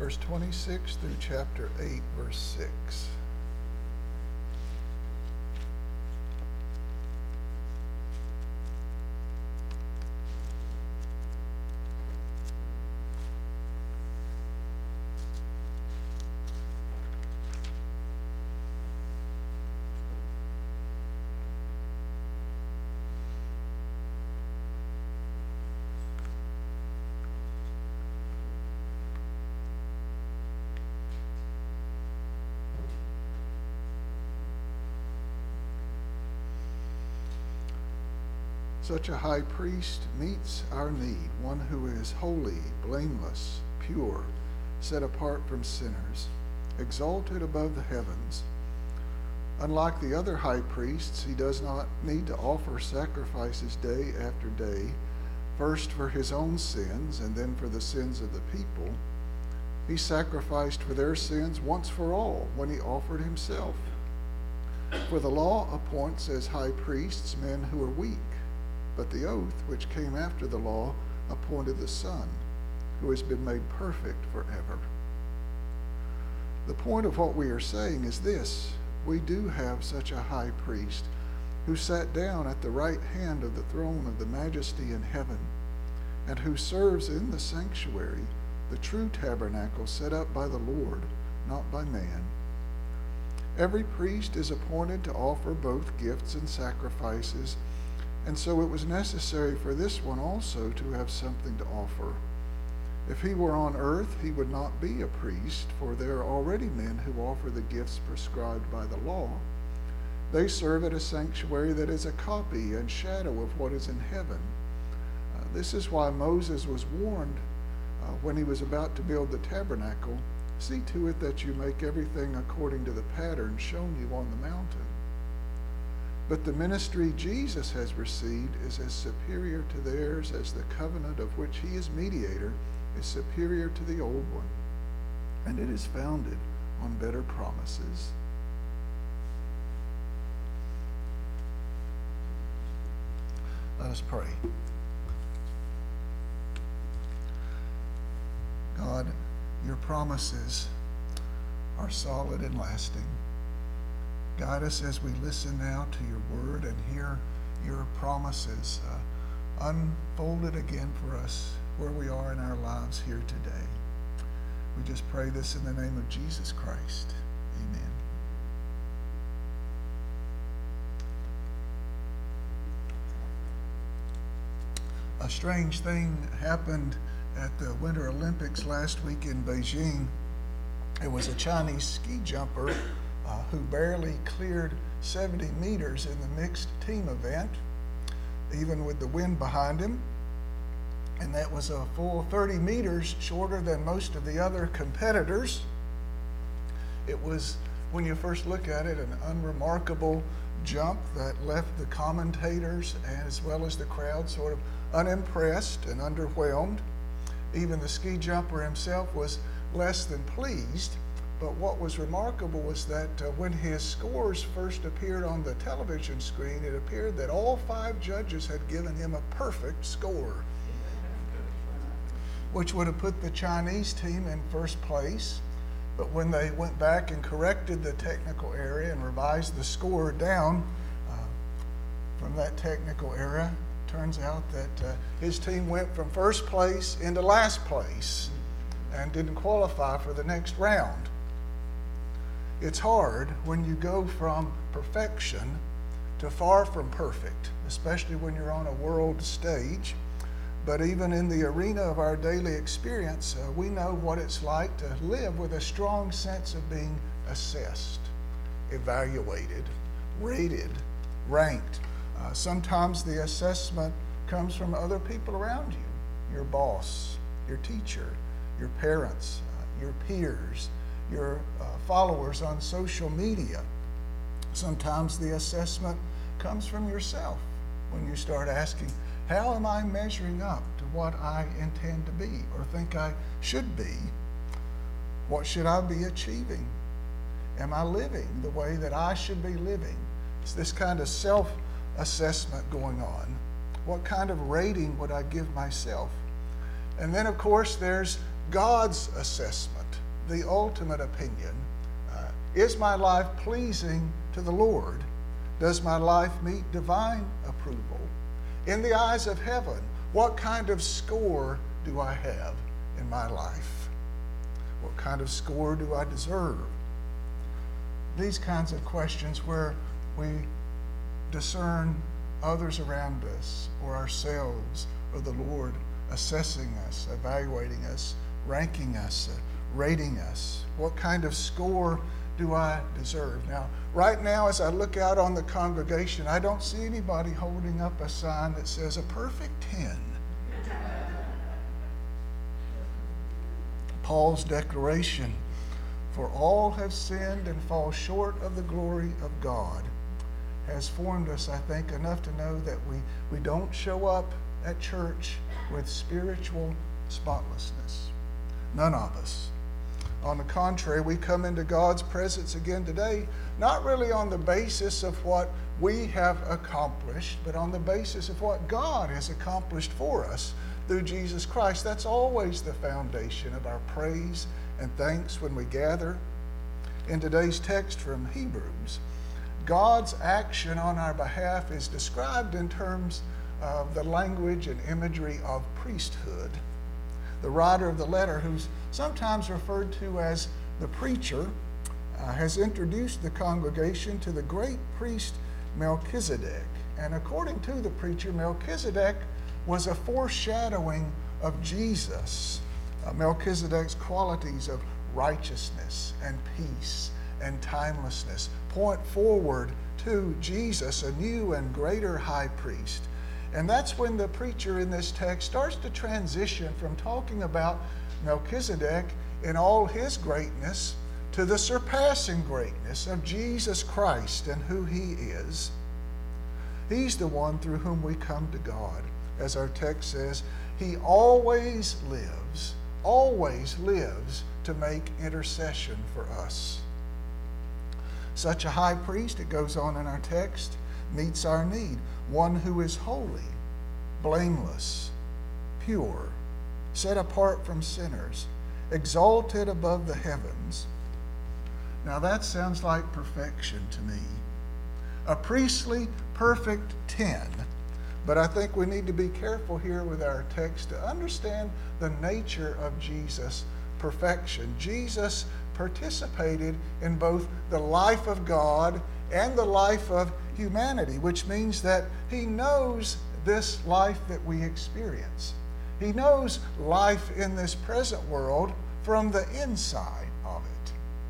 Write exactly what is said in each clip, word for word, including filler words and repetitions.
verse twenty-six through chapter eight, verse six. Such a high priest meets our need, one who is holy, blameless, pure, set apart from sinners, exalted above the heavens. Unlike the other high priests, he does not need to offer sacrifices day after day, first for his own sins and then for the sins of the people. He sacrificed for their sins once for all when he offered himself. For the law appoints as high priests men who are weak, but the oath which came after the law appointed the Son, who has been made perfect forever. The point of what we are saying is this: we do have such a high priest who sat down at the right hand of the throne of the majesty in heaven, and who serves in the sanctuary, the true tabernacle set up by the Lord, not by man. Every priest is appointed to offer both gifts and sacrifices, and so it was necessary for this one also to have something to offer. If he were on earth, he would not be a priest, for there are already men who offer the gifts prescribed by the law. They serve at a sanctuary that is a copy and shadow of what is in heaven. Uh, this is why Moses was warned uh, when he was about to build the tabernacle, "See to it that you make everything according to the pattern shown you on the mountain." But the ministry Jesus has received is as superior to theirs as the covenant of which he is mediator is superior to the old one, and it is founded on better promises. Let us pray. God, your promises are solid and lasting. Guide us as we listen now to your word and hear your promises uh, unfolded again for us where we are in our lives here today. We just pray this in the name of Jesus Christ. Amen. A strange thing happened at the Winter Olympics last week in Beijing. It was a Chinese ski jumper uh, who barely cleared seventy meters in the mixed team event, even with the wind behind him. And that was a full thirty meters shorter than most of the other competitors. It was, when you first look at it, an unremarkable jump that left the commentators as well as the crowd sort of unimpressed and underwhelmed. Even the ski jumper himself was less than pleased. But what was remarkable was that uh, when his scores first appeared on the television screen, it appeared that all five judges had given him a perfect score, which would have put the Chinese team in first place. But when they went back and corrected the technical area and revised the score down uh, from that technical area, it turns out that uh, his team went from first place into last place and didn't qualify for the next round. It's hard when you go from perfection to far from perfect, especially when you're on a world stage. But even in the arena of our daily experience, uh, we know what it's like to live with a strong sense of being assessed, evaluated, rated, ranked. Uh, sometimes the assessment comes from other people around you, your boss, your teacher, your parents, uh, your peers, your uh, followers on social media. Sometimes the assessment comes from yourself when you start asking, how am I measuring up to what I intend to be or think I should be? What should I be achieving? Am I living the way that I should be living? It's this kind of self-assessment going on. What kind of rating would I give myself? And then, of course, there's God's assessment. the ultimate opinion. Uh, is my life pleasing to the Lord? Does my life meet divine approval? In the eyes of heaven, what kind of score do I have in my life? What kind of score do I deserve? These kinds of questions where we discern others around us or ourselves or the Lord assessing us, evaluating us, ranking us, uh, rating us. What kind of score do I deserve? Now, right now, as I look out on the congregation, I don't see anybody holding up a sign that says a perfect ten. Paul's declaration, for all have sinned and fall short of the glory of God, has formed us, I think, enough to know that we, we don't show up at church with spiritual spotlessness. None of us. On the contrary, we come into God's presence again today, not really on the basis of what we have accomplished, but on the basis of what God has accomplished for us through Jesus Christ. That's always the foundation of our praise and thanks when we gather. In today's text from Hebrews, God's action on our behalf is described in terms of the language and imagery of priesthood. The writer of the letter, who's sometimes referred to as the preacher, uh, has introduced the congregation to the great priest Melchizedek. And according to the preacher, Melchizedek was a foreshadowing of Jesus. Uh, Melchizedek's qualities of righteousness and peace and timelessness point forward to Jesus, a new and greater high priest. And that's when the preacher in this text starts to transition from talking about Melchizedek in all his greatness to the surpassing greatness of Jesus Christ and who he is. He's the one through whom we come to God. As our text says, he always lives, always lives to make intercession for us. Such a high priest, it goes on in our text, meets our need. One who is holy, blameless, pure, set apart from sinners, exalted above the heavens. Now that sounds like perfection to me. A priestly perfect ten. But I think we need to be careful here with our text to understand the nature of Jesus' perfection. Jesus participated in both the life of God and the life of humanity, which means that he knows this life that we experience. He knows life in this present world from the inside of it,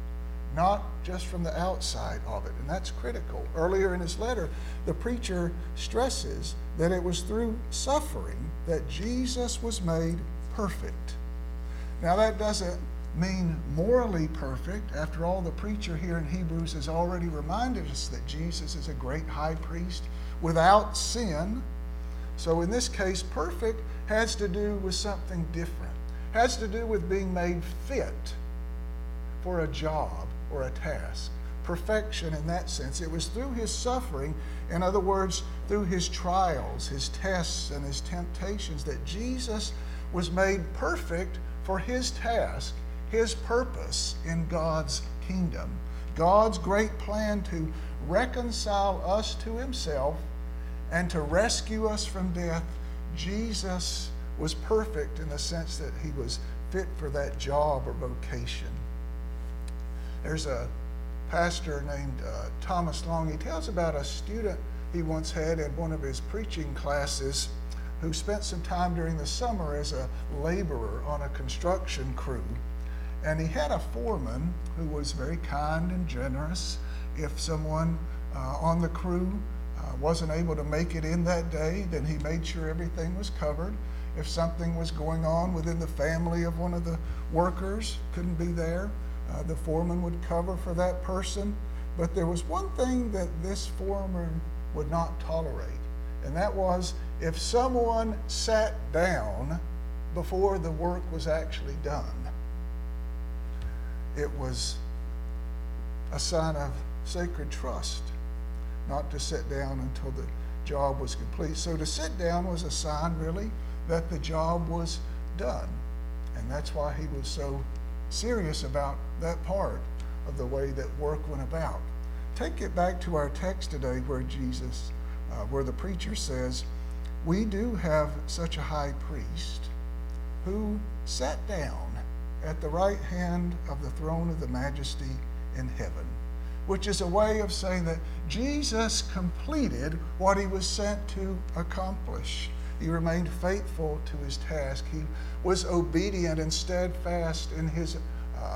not just from the outside of it, and that's critical. Earlier in his letter, the preacher stresses that it was through suffering that Jesus was made perfect. Now that doesn't mean morally perfect. After all, the preacher here in Hebrews has already reminded us that Jesus is a great high priest without sin. So in this case, perfect has to do with something different. Has to do with being made fit for a job or a task. Perfection in that sense. It was through his suffering, in other words, through his trials, his tests, and his temptations, that Jesus was made perfect for his task, his purpose in God's kingdom. God's great plan to reconcile us to himself and to rescue us from death. Jesus was perfect in the sense that he was fit for that job or vocation. There's a pastor named uh, Thomas Long. He tells about a student he once had in one of his preaching classes who spent some time during the summer as a laborer on a construction crew. And he had a foreman who was very kind and generous. If someone uh, on the crew uh, wasn't able to make it in that day, then he made sure everything was covered. If something was going on within the family of one of the workers, couldn't be there, uh, the foreman would cover for that person. But there was one thing that this foreman would not tolerate, and that was if someone sat down before the work was actually done. It was a sign of sacred trust not to sit down until the job was complete. So to sit down was a sign, really, that the job was done. And that's why he was so serious about that part of the way that work went about. Take it back to our text today where Jesus, uh, where the preacher says, we do have such a high priest who sat down at the right hand of the throne of the majesty in heaven, which is a way of saying that Jesus completed what he was sent to accomplish. He remained faithful to his task. He was obedient and steadfast in his uh,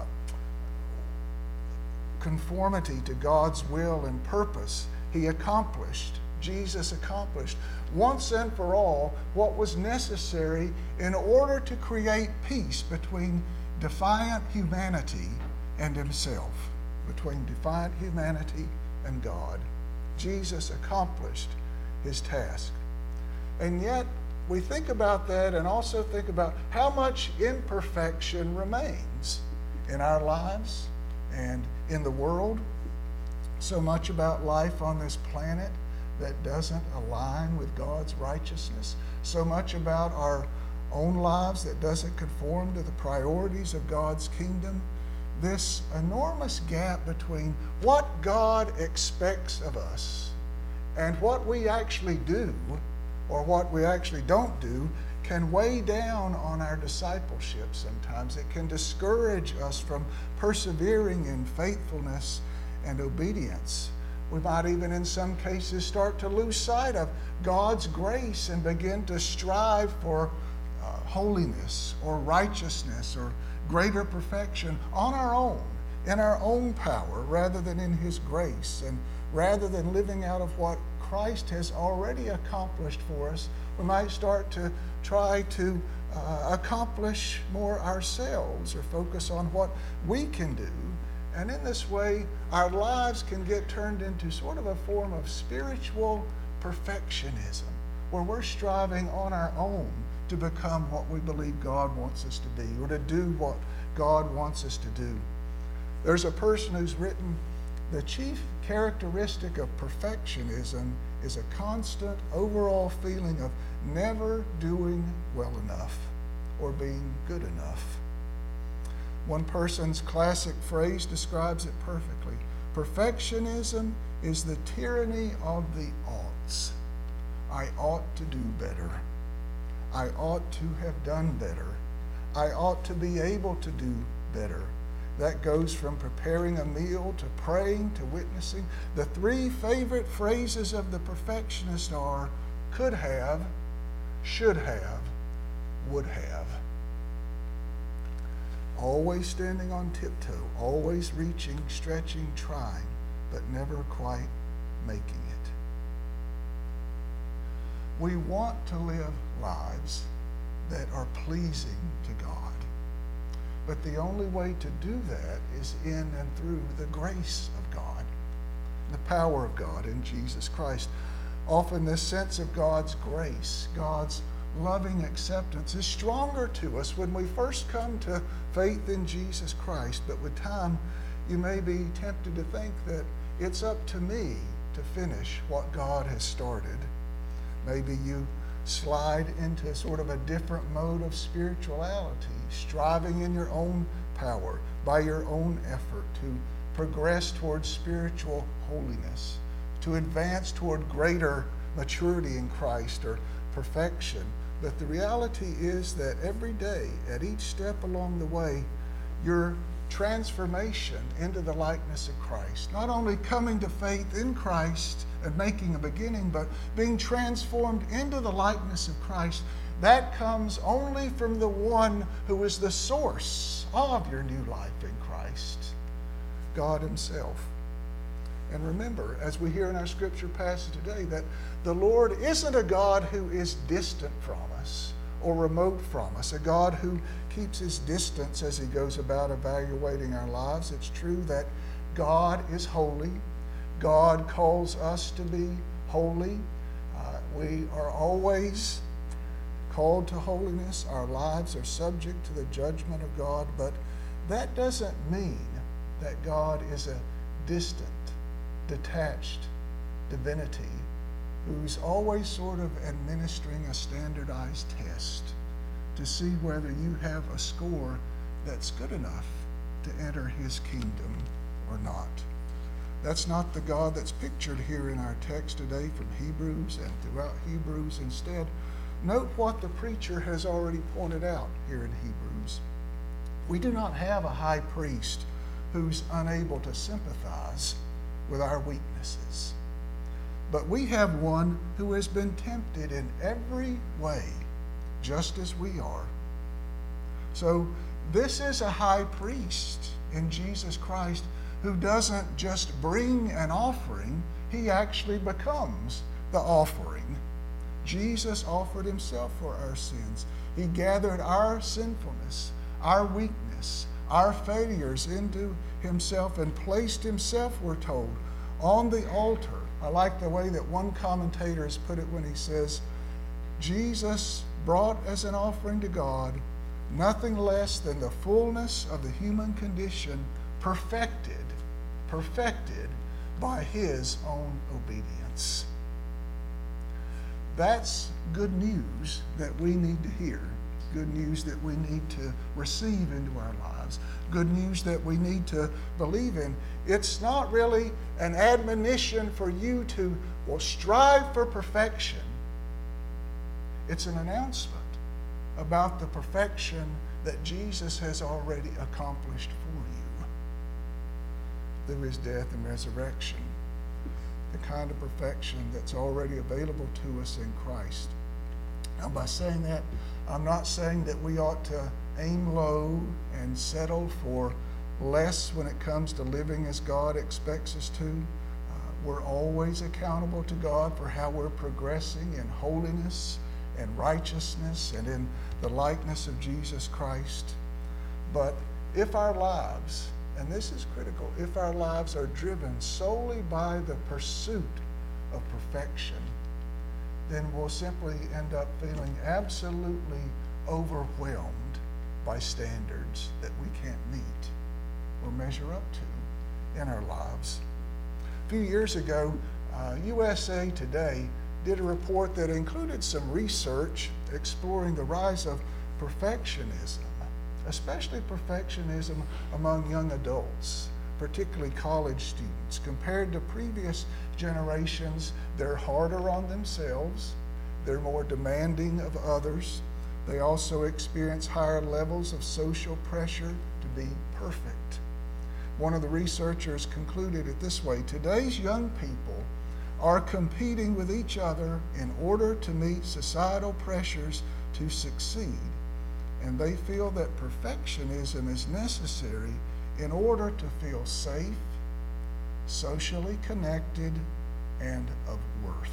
conformity to God's will and purpose. He accomplished, Jesus accomplished once and for all what was necessary in order to create peace between defiant humanity and himself, between defiant humanity and God. Jesus accomplished his task. And yet, we think about that and also think about how much imperfection remains in our lives and in the world. So much about life on this planet that doesn't align with God's righteousness. So much about our own lives that doesn't conform to the priorities of God's kingdom. This enormous gap between what God expects of us and what we actually do, or what we actually don't do, can weigh down on our discipleship sometimes. It can discourage us from persevering in faithfulness and obedience. We might even in some cases start to lose sight of God's grace and begin to strive for uh, holiness or righteousness or greater perfection on our own, in our own power, rather than in his grace, and rather than living out of what Christ has already accomplished for us. We might start to try to uh, accomplish more ourselves or focus on what we can do. And in this way, our lives can get turned into sort of a form of spiritual perfectionism, where we're striving on our own to become what we believe God wants us to be, or to do what God wants us to do. There's a person who's written, the chief characteristic of perfectionism is a constant overall feeling of never doing well enough or being good enough. One person's classic phrase describes it perfectly. Perfectionism is the tyranny of the oughts. I ought to do better. I ought to have done better. I ought to be able to do better. That goes from preparing a meal to praying to witnessing. The three favorite phrases of the perfectionist are could have, should have, would have. Always standing on tiptoe, always reaching, stretching, trying, but never quite making it. We want to live lives that are pleasing to God. But the only way to do that is in and through the grace of God, the power of God in Jesus Christ. Often this sense of God's grace, God's loving acceptance is stronger to us when we first come to faith in Jesus Christ. But with time, you may be tempted to think that it's up to me to finish what God has started. Maybe you slide into sort of a different mode of spirituality, striving in your own power, by your own effort, to progress towards spiritual holiness, to advance toward greater maturity in Christ or perfection. But the reality is that every day, at each step along the way, your transformation into the likeness of Christ, not only coming to faith in Christ and making a beginning, but being transformed into the likeness of Christ, that comes only from the one who is the source of your new life in Christ, God himself. And remember, as we hear in our scripture passage today, that the Lord isn't a God who is distant from us or remote from us, a God who keeps his distance as he goes about evaluating our lives. It's true that God is holy. God calls us to be holy. Uh, we are always called to holiness. Our lives are subject to the judgment of God, but that doesn't mean that God is a distant, detached divinity who's always sort of administering a standardized test to see whether you have a score that's good enough to enter his kingdom or not. That's not the God that's pictured here in our text today from Hebrews and throughout Hebrews. Instead, note what the preacher has already pointed out here in Hebrews. We do not have a high priest who's unable to sympathize with our weaknesses, but we have one who has been tempted in every way, just as we are. So this is a high priest in Jesus Christ who doesn't just bring an offering, he actually becomes the offering. Jesus offered himself for our sins. He gathered our sinfulness, our weakness, our failures into himself and placed himself, we're told, on the altar. I like the way that one commentator has put it when he says, Jesus brought as an offering to God nothing less than the fullness of the human condition perfected, perfected by his own obedience. That's good news that we need to hear. Good news that we need to receive into our lives. Good news that we need to believe in. It's not really an admonition for you to, well, strive for perfection. It's an announcement about the perfection that Jesus has already accomplished for you through his death and resurrection. The kind of perfection that's already available to us in Christ. Now, by saying that, I'm not saying that we ought to aim low and settle for less when it comes to living as God expects us to. Uh, we're always accountable to God for how we're progressing in holiness and righteousness and in the likeness of Jesus Christ. But if our lives, and this is critical, if our lives are driven solely by the pursuit of perfection, then we'll simply end up feeling absolutely overwhelmed by standards that we can't meet or measure up to in our lives. A few years ago, uh, U S A Today did a report that included some research exploring the rise of perfectionism, especially perfectionism among young adults, particularly college students. Compared to previous generations, they're harder on themselves, they're more demanding of others. They also experience higher levels of social pressure to be perfect. One of the researchers concluded it this way: today's young people are competing with each other in order to meet societal pressures to succeed, and they feel that perfectionism is necessary in order to feel safe, socially connected, and of worth.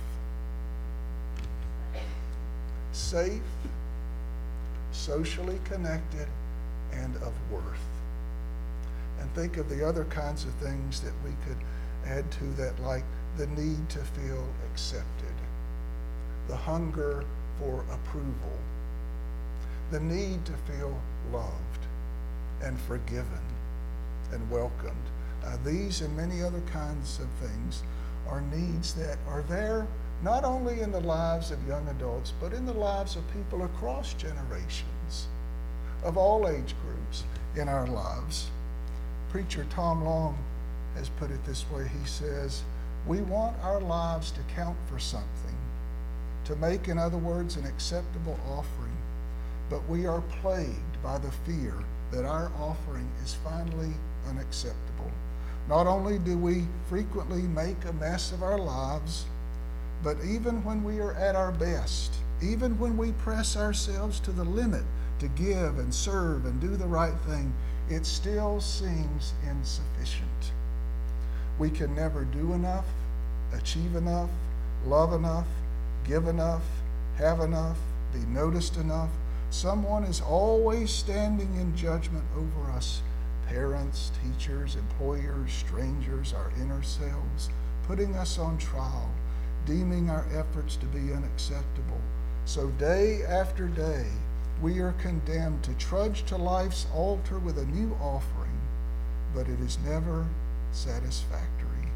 Safe, socially connected, and of worth. And think of the other kinds of things that we could add to that, like the need to feel accepted, the hunger for approval, the need to feel loved and forgiven and welcomed. Uh, these and many other kinds of things are needs that are there not only in the lives of young adults, but in the lives of people across generations, of all age groups in our lives. Preacher Tom Long has put it this way. He says, we want our lives to count for something, to make, in other words, an acceptable offering, but we are plagued by the fear that our offering is finally unacceptable. Not only do we frequently make a mess of our lives, but even when we are at our best, even when we press ourselves to the limit to give and serve and do the right thing, it still seems insufficient. We can never do enough, achieve enough, love enough, give enough, have enough, be noticed enough. Someone is always standing in judgment over us. Parents, teachers, employers, strangers, our inner selves, putting us on trial, deeming our efforts to be unacceptable. So day after day, we are condemned to trudge to life's altar with a new offering, but it is never satisfactory.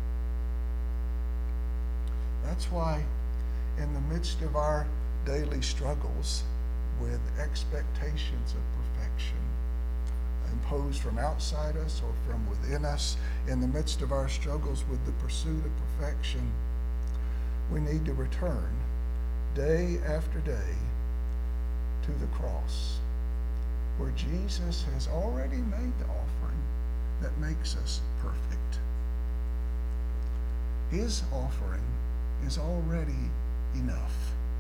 That's why in the midst of our daily struggles with expectations of perfection, imposed from outside us or from within us in the midst of our struggles with the pursuit of perfection, we need to return day after day to the cross, where Jesus has already made the offering that makes us perfect. His offering is already enough.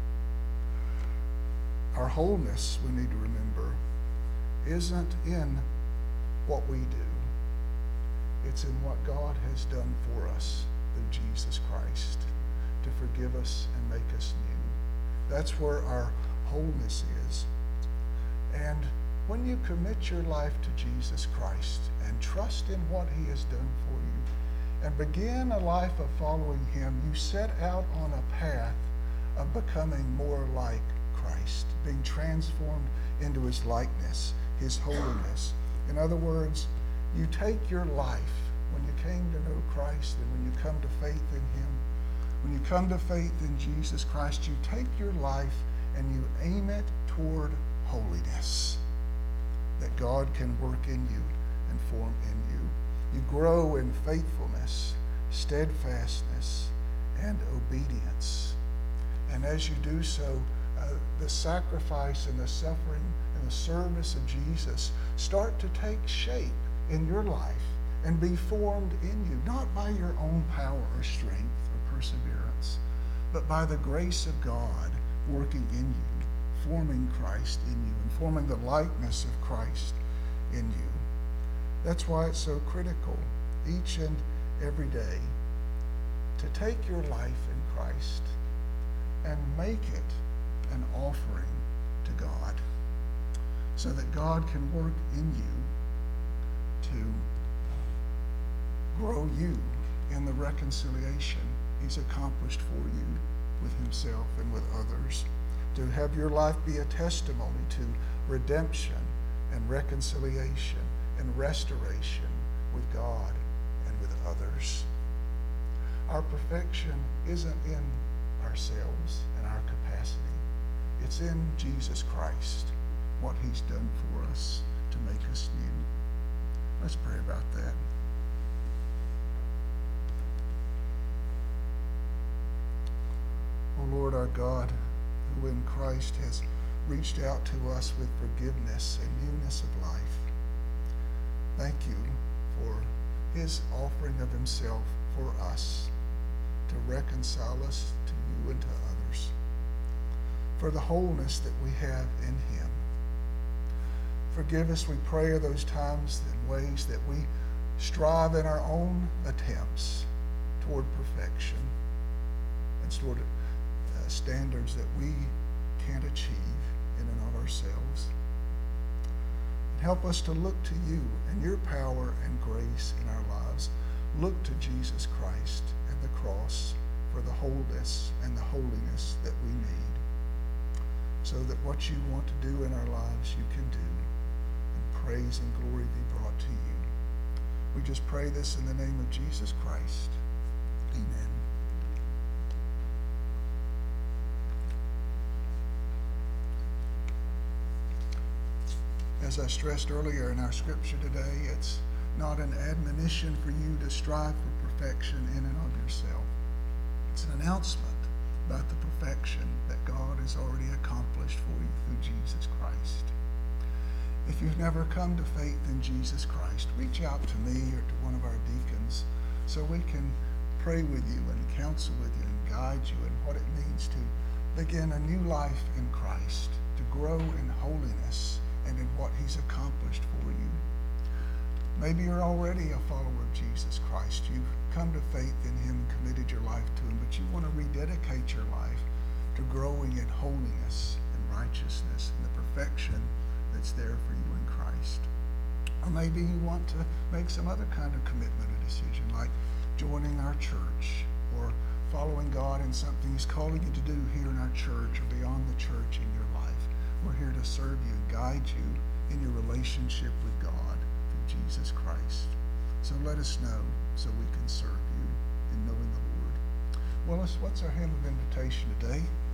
Our wholeness, we need to remember, isn't in what we do. It's in what God has done for us through Jesus Christ to forgive us and make us new. That's where our wholeness is. And when you commit your life to Jesus Christ and trust in what he has done for you and begin a life of following him, you set out on a path of becoming more like Christ, being transformed into his likeness, his holiness. In other words, you take your life when you came to know Christ and when you come to faith in him, when you come to faith in Jesus Christ, you take your life and you aim it toward holiness, that God can work in you and form in you. You grow in faithfulness, steadfastness, and obedience. And as you do so, uh, the sacrifice and the suffering and the service of Jesus start to take shape in your life and be formed in you, not by your own power or strength or perseverance, but by the grace of God working in you, forming Christ in you, and forming the likeness of Christ in you. That's why it's so critical each and every day to take your life in Christ and make it an offering to God, so that God can work in you to grow you in the reconciliation he's accomplished for you with himself and with others, to have your life be a testimony to redemption and reconciliation and restoration with God and with others. Our perfection isn't in ourselves and our capacity. It's in Jesus Christ, what he's done for us to make us new. Let's pray about that. O Lord our God, who in Christ has reached out to us with forgiveness and newness of life, thank you for his offering of himself for us to reconcile us to you and to others, for the wholeness that we have in him. Forgive us, we pray, of those times and ways that we strive in our own attempts toward perfection and toward uh, standards that we can't achieve in and of ourselves. And help us to look to you and your power and grace in our lives. Look to Jesus Christ and the cross for the wholeness and the holiness that we need, so that what you want to do in our lives you can do, and praise and glory be brought to you. We just pray this in the name of Jesus Christ. Amen. As I stressed earlier in our scripture today, it's not an admonition for you to strive for perfection in and of yourself. It's an announcement about the perfection that God has already accomplished for you through Jesus Christ. If you've never come to faith in Jesus Christ, reach out to me or to one of our deacons so we can pray with you and counsel with you and guide you in what it means to begin a new life in Christ, to grow in holiness and in what he's accomplished for you. Maybe you're already a follower of Jesus Christ. You've come to faith in him and committed your life to him, but you want to rededicate your life to growing in holiness and righteousness and the perfection that's there for you in Christ. Or maybe you want to make some other kind of commitment or decision, like joining our church or following God in something he's calling you to do here in our church or beyond the church in your life. We're here to serve you and guide you in your relationship with God through Jesus Christ. So let us know so we can serve you in knowing the Lord. Well, what's our hymn of invitation today?